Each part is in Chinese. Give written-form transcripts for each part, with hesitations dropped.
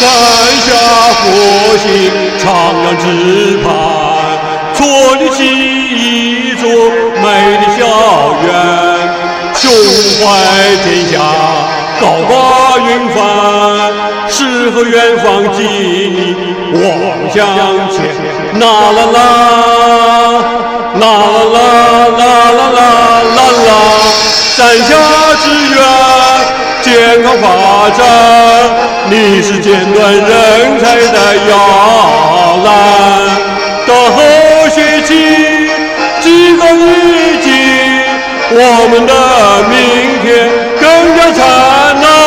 下复兴，徜徉之畔，矗立起一座美丽校园，胸怀天下，高挂云帆，诗和远方激励望向前。啦啦啦，啦啦啦啦啦啦啦，山下之源，健康发展，你是尖端人才的摇篮。到后学期，激动一激，我们的明天更加灿烂。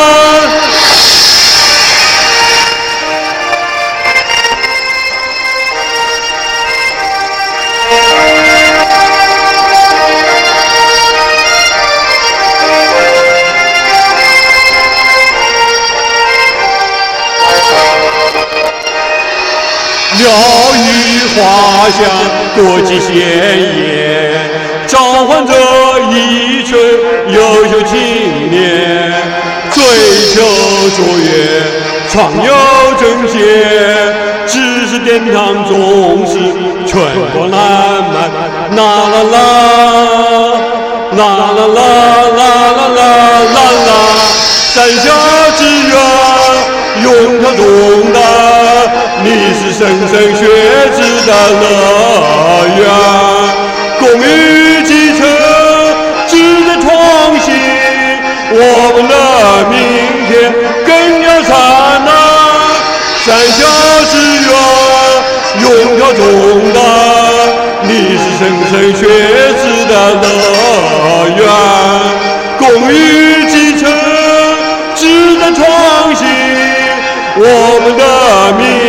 鸟语花香，国际鲜艳，召唤着一群优秀青年，追求卓越，创有正见，知识殿堂总是春光烂漫。啦啦啦，啦啦啦啦啦啦啦啦，山下之源，勇挑重担，你是莘莘学子的乐园。公益继承，值得创新，我们的明天更加灿烂。山下之源，勇挑重担，你是莘莘学子的乐园。公益继承，值得创新，我们的明